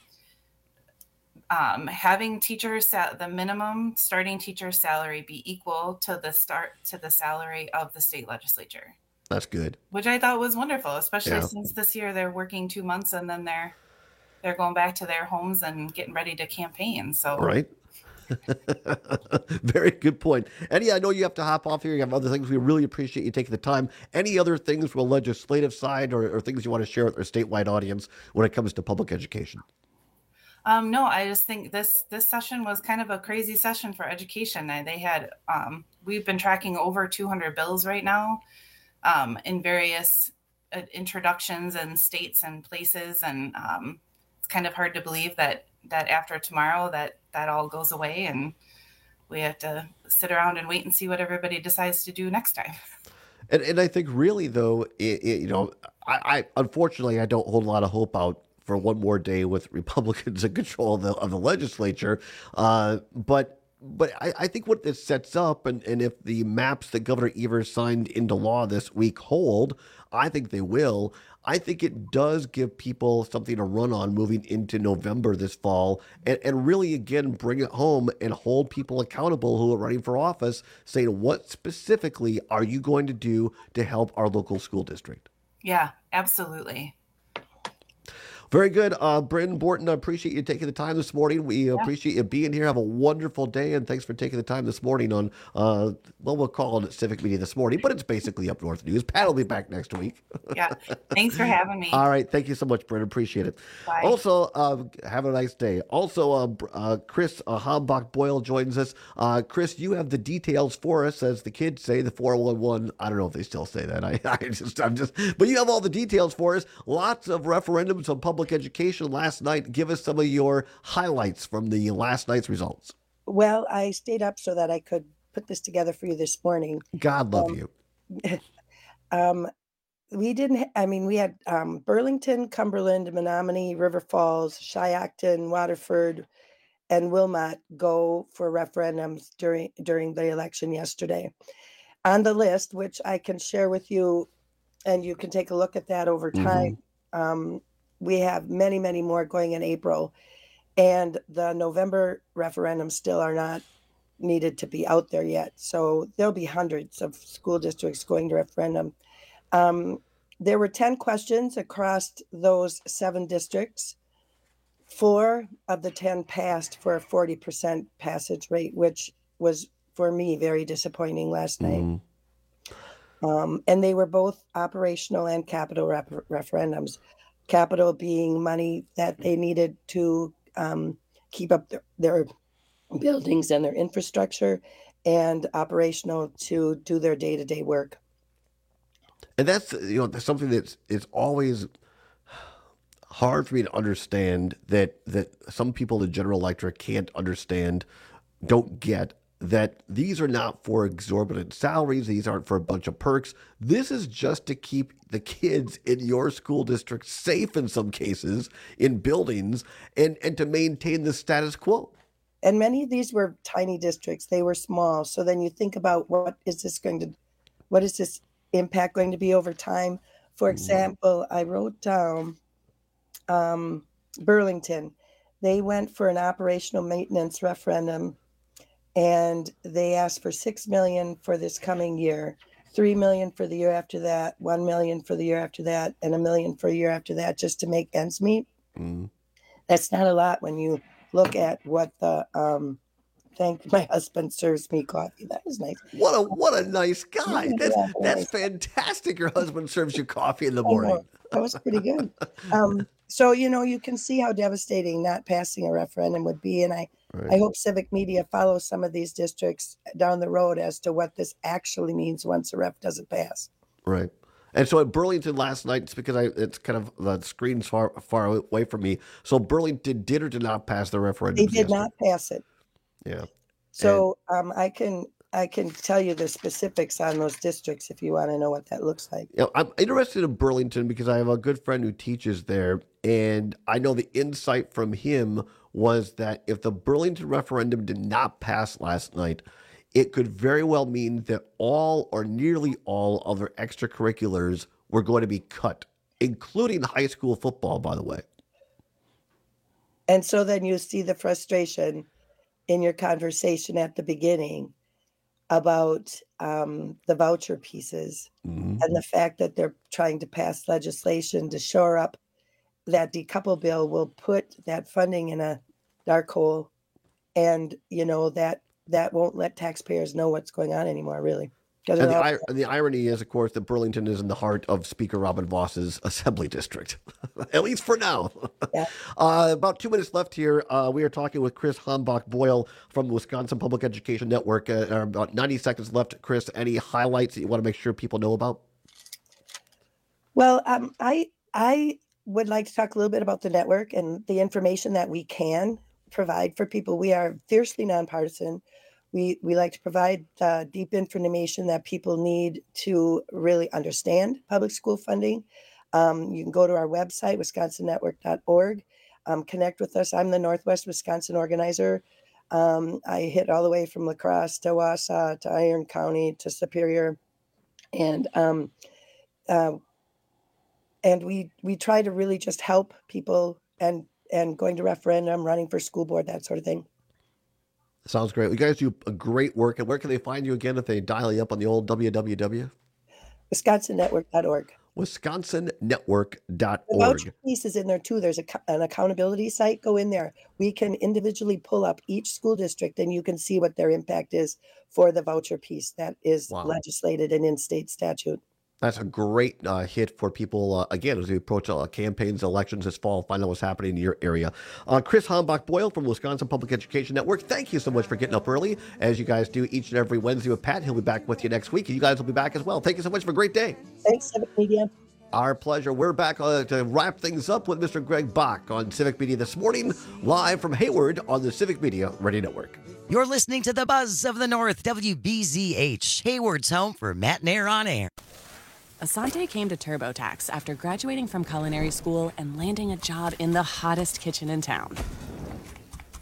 having the minimum starting teacher salary be equal to the salary of the state legislature. That's good. Which I thought was wonderful, especially since this year they're working 2 months and then they're going back to their homes and getting ready to campaign. So right. Very good point. Eddie, I know you have to hop off here. You have other things. We really appreciate you taking the time. Any other things from a legislative side or things you want to share with our statewide audience when it comes to public education? No, I just think this session was kind of a crazy session for education. They had we've been tracking over 200 bills right now in various introductions and states and places, and it's kind of hard to believe that after tomorrow that all goes away and we have to sit around and wait and see what everybody decides to do next time. And I think really though, I unfortunately I don't hold a lot of hope out for one more day with Republicans in control of the legislature. But I think what this sets up, and if the maps that Governor Evers signed into law this week hold, I think they will. I think it does give people something to run on moving into November this fall and really, again, bring it home and hold people accountable who are running for office, saying what specifically are you going to do to help our local school district? Yeah, absolutely. Very good. Bryn Borton, I appreciate you taking the time this morning. We appreciate you being here. Have a wonderful day, and thanks for taking the time this morning on, we'll call it Civic Media this morning, but it's basically Up North News. Pat will be back next week. Yeah. Thanks for having me. All right. Thank you so much, Bryn. Appreciate it. Bye. Also, have a nice day. Also, Chris Hambach-Boyle joins us. Chris, you have the details for us, as the kids say, the 411. I don't know if they still say that. But you have all the details for us. Lots of referendums on public education last night. Give us some of your highlights from the last night's results. Well, I stayed up so that I could put this together for you this morning. God love you. We had Burlington, Cumberland, Menominee, River Falls, Shiocton, Waterford, and will not go for referendums during the election yesterday. On the list, which I can share with you, and you can take a look at that over time, we have many, many more going in April, and the November referendums still are not needed to be out there yet. So there'll be hundreds of school districts going to referendum. There were 10 questions across those 7 districts. 4 of the 10 passed for a 40% passage rate, which was, for me, very disappointing last night. And they were both operational and capital referendums. Capital being money that they needed to keep up their buildings and their infrastructure, and operational to do their day-to-day work. And that's, that's something that's always hard for me to understand, that some people, the general electorate, can't understand, don't get, that these are not for exorbitant salaries. These aren't for a bunch of perks. This is just to keep the kids in your school district safe in some cases, in buildings, and to maintain the status quo. And many of these were tiny districts. They were small. So then you think about what is this impact going to be over time? For example, I wrote down Burlington. They went for an operational maintenance referendum, and they asked for $6 million for this coming year, $3 million for the year after that, $1 million for the year after that, and $1 million for a year after that, just to make ends meet. That's not a lot when you look at what the thank my husband serves me coffee. That was nice. What a nice guy. That's fantastic. Your husband serves you coffee in the morning. That was pretty good. So you can see how devastating not passing a referendum would be, and I hope civic media follows some of these districts down the road as to what this actually means once a ref doesn't pass. Right. And so at Burlington last night, it's because it's kind of the screen's far away from me. So Burlington did or did not pass the referendum? They did not pass it. Yeah. So I can tell you the specifics on those districts if you want to know what that looks like. I'm interested in Burlington because I have a good friend who teaches there, and I know the insight from him was that if the Burlington referendum did not pass last night, it could very well mean that all or nearly all of their extracurriculars were going to be cut, including high school football, by the way. And so then you see the frustration in your conversation at the beginning about the voucher pieces and the fact that they're trying to pass legislation to shore up that decouple bill will put that funding in a dark hole. And, that won't let taxpayers know what's going on anymore, really. And the irony is, of course, that Burlington is in the heart of Speaker Robin Voss's assembly district, at least for now. Yeah. About 2 minutes left here. We are talking with Chris Hambach-Boyle from the Wisconsin Public Education Network. About 90 seconds left. Chris, any highlights that you want to make sure people know about? Well, I would like to talk a little bit about the network and the information that we can provide for people. We are fiercely nonpartisan. We like to provide deep information that people need to really understand public school funding. You can go to our website, wisconsonnetwork.org, connect with us. I'm the Northwest Wisconsin organizer. I hit all the way from La Crosse to Wausau to Iron County to Superior. And we try to really just help people and going to referendum, running for school board, that sort of thing. Sounds great. You guys do a great work. And where can they find you again if they dial you up on the old www? WisconsinNetwork.org. WisconsinNetwork.org. The voucher piece is in there too. There's an accountability site. Go in there. We can individually pull up each school district and you can see what their impact is for the voucher piece that is legislated and in state statute. That's a great hit for people, again, as we approach campaigns, elections this fall, find out what's happening in your area. Chris Hambach-Boyle from Wisconsin Public Education Network, thank you so much for getting up early, as you guys do each and every Wednesday with Pat. He'll be back with you next week, and you guys will be back as well. Thank you so much. Have a great day. Thanks, Civic Media. Our pleasure. We're back to wrap things up with Mr. Greg Bach on Civic Media this morning, live from Hayward on the Civic Media Radio Network. You're listening to the Buzz of the North, WBZH, Hayward's home for Matt Nair on Air. Asante came to TurboTax after graduating from culinary school and landing a job in the hottest kitchen in town.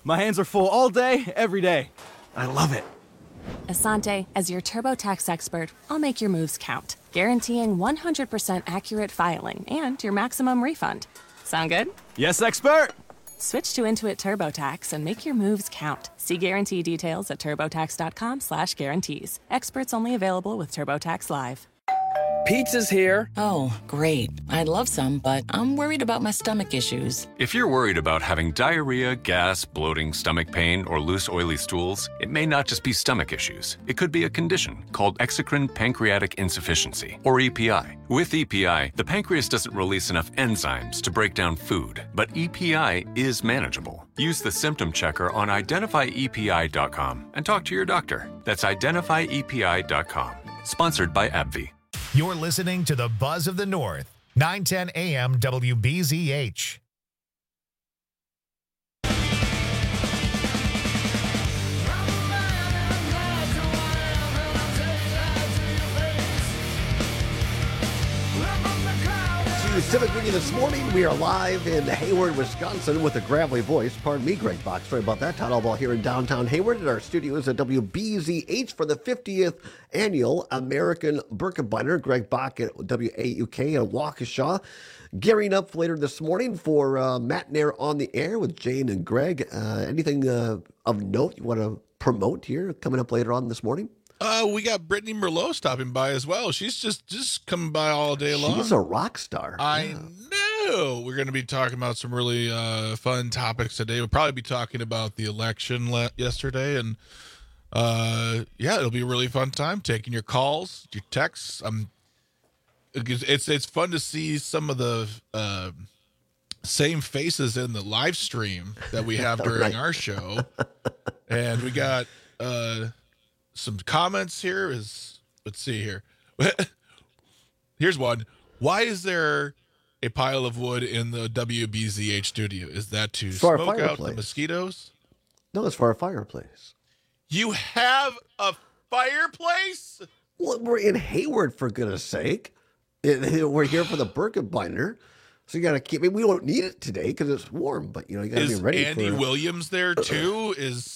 My hands are full all day, every day. I love it. Asante, as your TurboTax expert, I'll make your moves count, guaranteeing 100% accurate filing and your maximum refund. Sound good? Yes, expert! Switch to Intuit TurboTax and make your moves count. See guarantee details at turbotax.com/guarantees. Experts only available with TurboTax Live. Pizza's here. Oh, great. I'd love some, but I'm worried about my stomach issues. If you're worried about having diarrhea, gas, bloating, stomach pain, or loose, oily stools, it may not just be stomach issues. It could be a condition called exocrine pancreatic insufficiency, or EPI. With EPI, the pancreas doesn't release enough enzymes to break down food, but EPI is manageable. Use the symptom checker on identifyepi.com and talk to your doctor. That's identifyepi.com. Sponsored by AbbVie. You're listening to the Buzz of the North, 910 AM WBZH. To Civic Media this morning, we are live in Hayward, Wisconsin with a gravelly voice. Pardon me, Greg Bach. Sorry about that. Todd Albaugh here in downtown Hayward, and our studio is at WBZH for the 50th annual American Birkebeiner. Greg Bach at WAUK in Waukesha. Gearing up later this morning for Matt Nair on the Air with Jane and Greg. Anything of note you want to promote here coming up later on this morning? We got Brittany Merlot stopping by as well. She's just coming by all day long. She's a rock star. I know. We're going to be talking about some really fun topics today. We'll probably be talking about the election yesterday, and it'll be a really fun time taking your calls, your texts. It's fun to see some of the same faces in the live stream that we have during our show, and we got. Some comments here let's see here. Here's one. Why is there a pile of wood in the WBZH studio? Is that to smoke out the mosquitoes? No, it's for a fireplace. You have a fireplace? Well, we're in Hayward, for goodness sake. We're here for the Birkebeiner. So you got to keep. I mean, we don't need it today because it's warm, but you got to be ready. Andy Williams there too?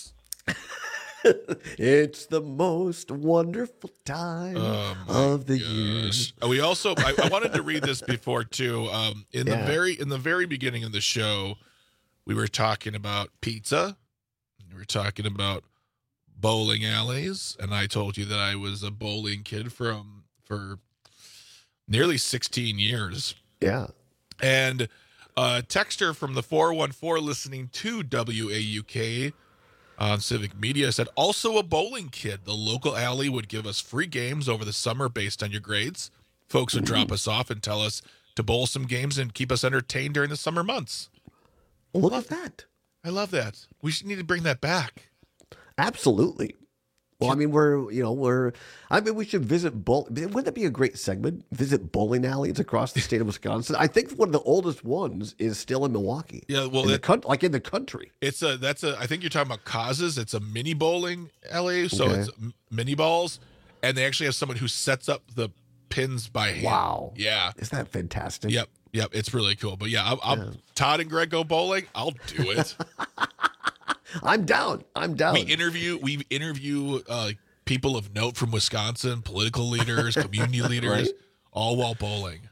It's the most wonderful time of the year. We also, I wanted to read this before too. In the very beginning of the show, we were talking about pizza. We were talking about bowling alleys, and I told you that I was a bowling kid for nearly 16 years. Yeah. And a texter from the 414 listening to WAUK on Civic Media said, also a bowling kid. The local alley would give us free games over the summer based on your grades. Folks would drop us off and tell us to bowl some games and keep us entertained during the summer months. Look at that. I love that. We should need to bring that back. Absolutely. Well, I mean, we should visit wouldn't that be a great segment? Visit bowling alleys across the state of Wisconsin. I think one of the oldest ones is still in Milwaukee. Yeah, well, in the country. I think you're talking about Causes. It's a mini bowling alley, so it's mini balls, and they actually have someone who sets up the pins by hand. Wow. Yeah. Isn't that fantastic? Yep. It's really cool. But Todd and Greg go bowling. I'll do it. I'm down. We interview people of note from Wisconsin, political leaders, community leaders, right? All while bowling.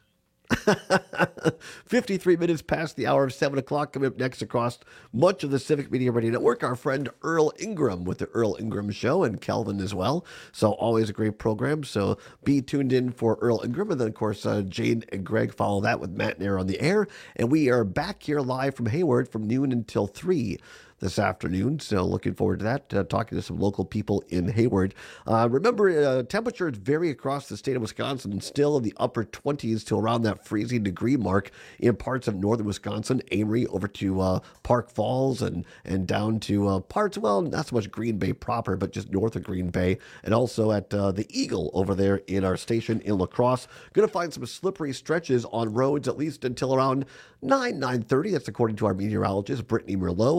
53 minutes past the hour of 7 o'clock. Coming up next across much of the Civic Media Radio Network, our friend Earl Ingram with the Earl Ingram Show, and Kelvin as well. So always a great program. So be tuned in for Earl Ingram. And then, of course, Jane and Greg follow that with Matt Nair on the Air. And we are back here live from Hayward from noon until 3 this afternoon. So looking forward to that, talking to some local people in Hayward. Remember, temperatures vary across the state of Wisconsin and still in the upper 20s to around that freezing degree mark in parts of northern Wisconsin, Amory over to Park Falls and down to parts, well, not so much Green Bay proper, but just north of Green Bay, and also at the Eagle over there in our station in La Crosse. Going to find some slippery stretches on roads at least until around 9:30. That's according to our meteorologist, Brittany Merlot. The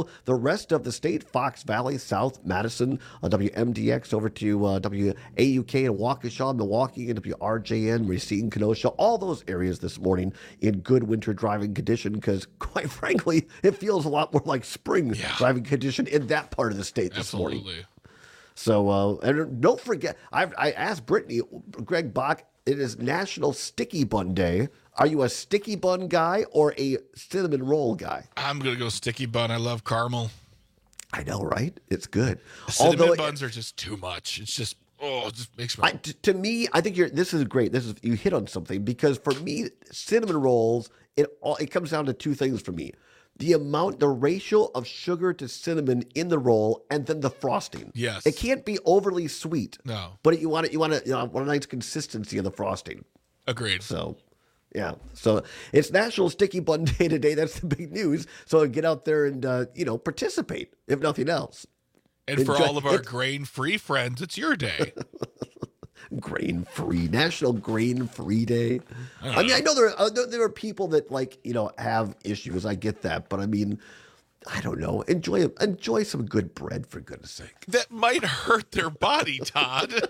rest of the state, Fox Valley, South, Madison, WMDX over to WAUK in Waukesha, Milwaukee, and WRJN, Racine, Kenosha, all those areas this morning in good winter driving condition because, quite frankly, it feels a lot more like spring driving condition in that part of the state this morning. So, and don't forget, I asked Brittany, Greg Bach, it is National Sticky Bun Day. Are you a sticky bun guy or a cinnamon roll guy? I'm going to go sticky bun. I love caramel. I know, right? It's good. Cinnamon buns are just too much. It's just, it just makes me... To me, I think this is great. You hit on something because for me, cinnamon rolls, it comes down to two things for me. The ratio of sugar to cinnamon in the roll, and then the frosting. Yes, it can't be overly sweet. No, but you want a nice consistency of the frosting. Agreed. So, yeah. So it's National Sticky Bun Day today. That's the big news. So get out there and participate, if nothing else. And for all of our grain-free friends, it's your day. Grain-free, National Grain-Free Day. I mean, I know there are people that have issues. I get that, but I mean, I don't know. Enjoy some good bread for goodness sake. That might hurt their body, Todd.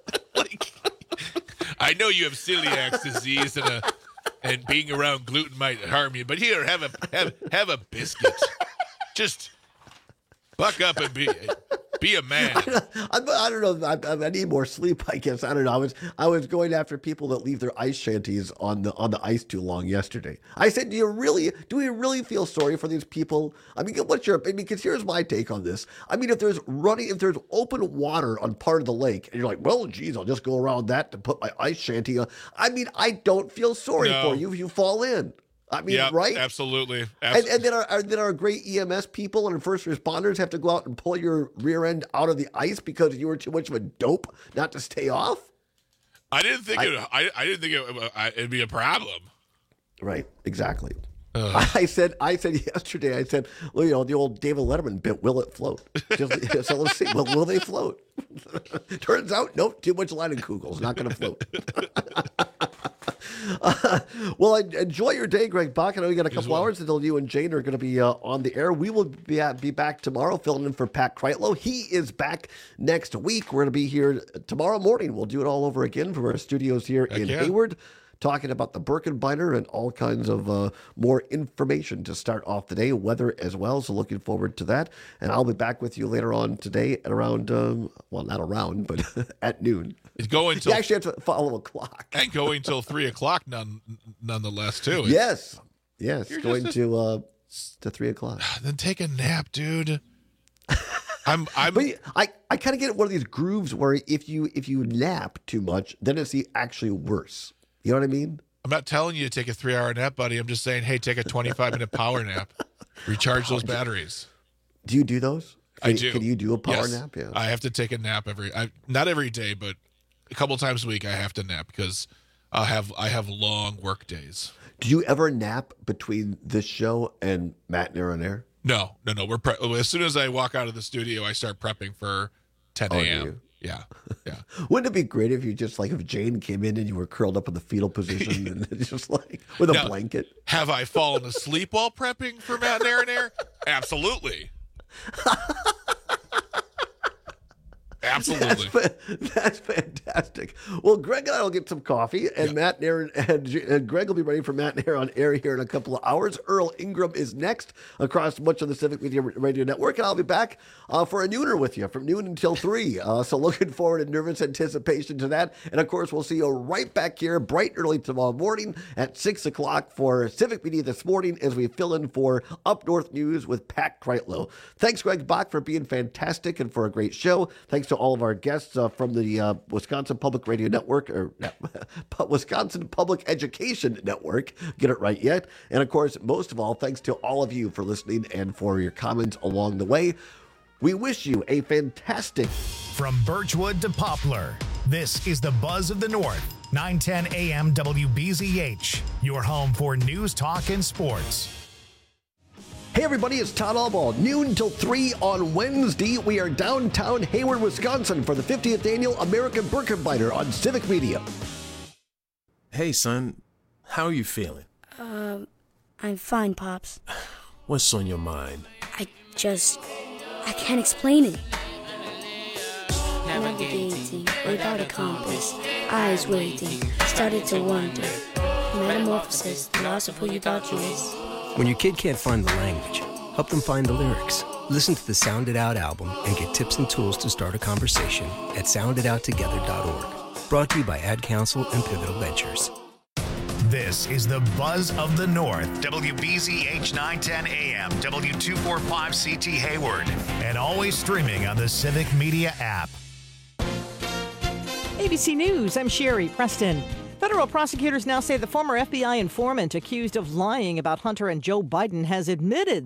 I know you have celiac disease and being around gluten might harm you, but here, have a biscuit. Just buck up and be a man. I don't know. I need more sleep, I guess. I don't know. I was going after people that leave their ice shanties on the ice too long yesterday. I said, do we really feel sorry for these people? I mean, because here's my take on this. I mean, if there's open water on part of the lake, and you're like, well, geez, I'll just go around that to put my ice shanty on. I mean, I don't feel sorry for you if you fall in. I mean, right? Absolutely. And then our great EMS people and first responders have to go out and pull your rear end out of the ice because you were too much of a dope not to stay off. I didn't think it'd be a problem. Right. Exactly. I said yesterday. Well, the old David Letterman bit. Will it float? So let's see. Well, will they float? Turns out, nope. Too much Leinenkugels. Not going to float. Well, enjoy your day, Greg Bach. I know you got a couple hours until you and Jane are going to be on the air. We will be back tomorrow, filling in for Pat Kreitlow. He is back next week. We're going to be here tomorrow morning. We'll do it all over again from our studios here in Hayward, talking about the Birkenbeiner and all kinds of more information to start off the day, weather as well. So looking forward to that. And I'll be back with you later on today at around, not around, but at noon. It's going till you actually have to follow a clock. And going till 3 o'clock nonetheless too. Yes. Going to 3 o'clock. Then take a nap, dude. But I kind of get one of these grooves where if you nap too much, then it's actually worse. You know what I mean? I'm not telling you to take a 3-hour nap, buddy. I'm just saying, hey, take a 25-minute power nap. Recharge those batteries. Do you do those? I do. Can you do a power nap? Yeah. I have to take a nap not every day, but a couple times a week I have to nap because I have long work days. Do you ever nap between this show and Matt and Air on Air? No. As soon as I walk out of the studio, I start prepping for 10 a.m. Yeah. Wouldn't it be great if if Jane came in and you were curled up in the fetal position and just with a blanket? Have I fallen asleep while prepping for Matt and Air? Absolutely. Absolutely. That's fantastic. Well, Greg and I will get some coffee, and Matt and Aaron and Greg will be ready for Matt and Aaron on air here in a couple of hours. Earl Ingram is next across much of the Civic Media Radio Network, and I'll be back for a nooner with you from noon until 3. So looking forward in nervous anticipation to that. And, of course, we'll see you right back here bright and early tomorrow morning at 6 o'clock for Civic Media This Morning as we fill in for Up North News with Pat Kreitlow. Thanks, Greg Bach, for being fantastic and for a great show. Thanks to all of our guests from the Wisconsin Public Radio Network, or Wisconsin Public Education Network. Get it right yet. And, of course, most of all, thanks to all of you for listening and for your comments along the way. We wish you a fantastic... From Birchwood to Poplar, this is the Buzz of the North, 910 AM WBZH, your home for news, talk, and sports. Hey everybody, it's Todd Albaugh. Noon till 3 on Wednesday. We are downtown Hayward, Wisconsin for the 50th Annual American Birkenbeiner on Civic Media. Hey son, how are you feeling? I'm fine, Pops. What's on your mind? I I can't explain it. Navigating without a compass, eyes waiting, started to wonder. Metamorphosis, the loss of who you thought you was. When your kid can't find the language, help them find the lyrics. Listen to the Sound It Out album and get tips and tools to start a conversation at sounditouttogether.org. Brought to you by Ad Council and Pivotal Ventures. This is the Buzz of the North, WBZH 910 AM, W245CT Hayward, and always streaming on the Civic Media app. ABC News, I'm Sherry Preston. Federal prosecutors now say the former FBI informant accused of lying about Hunter and Joe Biden has admitted